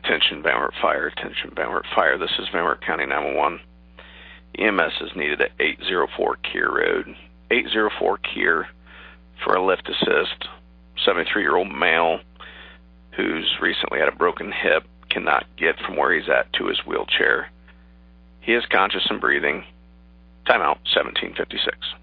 Attention, Van Wert Fire. Attention, Van Wert Fire. This is Van Wert County 911. EMS is needed at 804 Keir Road. 804 Keir for a lift assist. 73-year-old male who's recently had a broken hip cannot get from where he's at to his wheelchair. He is conscious and breathing. Timeout, 1756.